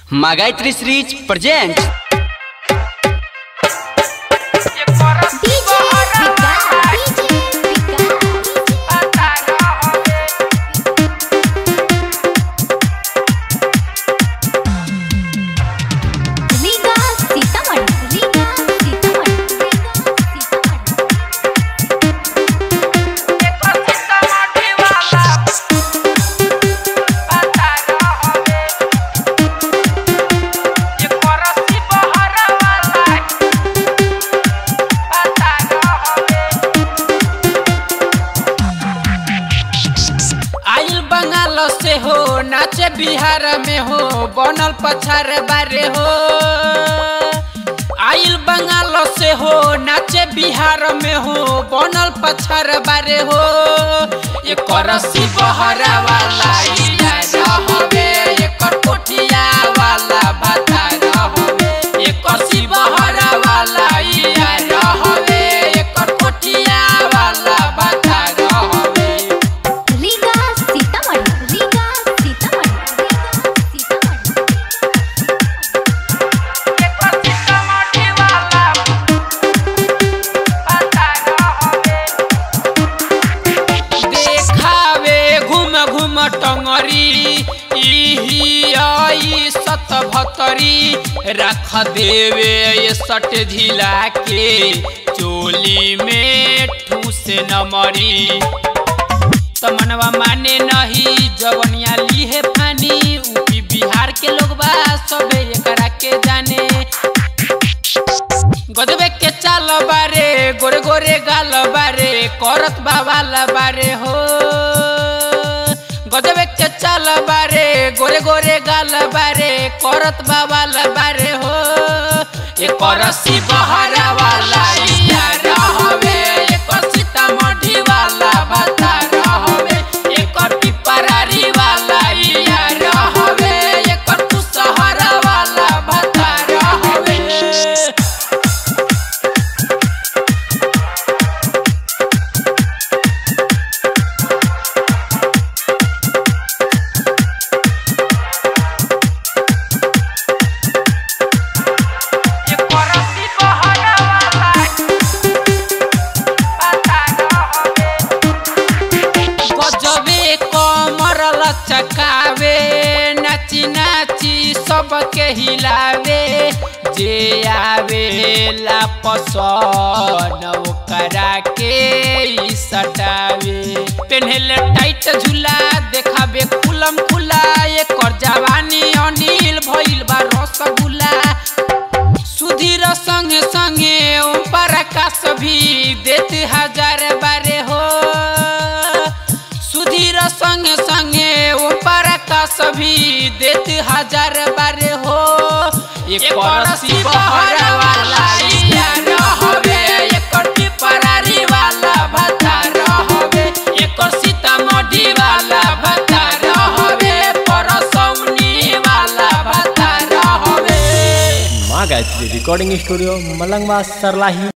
Magaitri Series presents से हो नाचे बिहार में हो बनल पछार बारे हो। आइल बंगाल से हो नाचे बिहार में हो बनल पछार बारे हो। ये करसी बहरा वाला रहवे ये कोठिया वाला बता रहवे ये करसी बहरा वाला रहवे ये कोठिया वाला बता रहवे। सत भतरी रख देवे ये सट ढिला के चोली में ठूस न मरी। तमनवा माने नहीं जवनिया ली है फानी यूपी बिहार के लोग बा सबे एकरा के जाने। गजबे के चाल बारे गोरे गोरे गाल बारे करत बाबाल बारे हो। गजबे के चाल बारे गोरे गोरे गाल बारे करत बाबाल बारे हो। ये करसी बहरा वाला रहवे ये सीतामढ़ी वाला बता रहवे ये पिपरारी वाला रहवे ये कुशहरा वाला बता रहवे। चकावे नाची नाची सबके हिलावे जे आवे ला पसंद ओकरा के सटावे। पेन्हले टाइट झूला देखावे खुलम खुला ये कर जवानी अनिल भइल बा रसगुल्ला। सुधीर संगे संगे ओम प्रकाश भी देते हजार बारे हो। सुधीर संगे संगे ओम प्रकाश भी देते हजार बारे हो। ये करसी बहरा वाला रहवे ये पिपरारी वाला बता रहवे ये सीतामढ़ी वाला बता रहवे परसौनी वाला बता रहवे। माँ गायत्री रिकॉर्डिंग स्टूडियो मलंगवा सरलाही।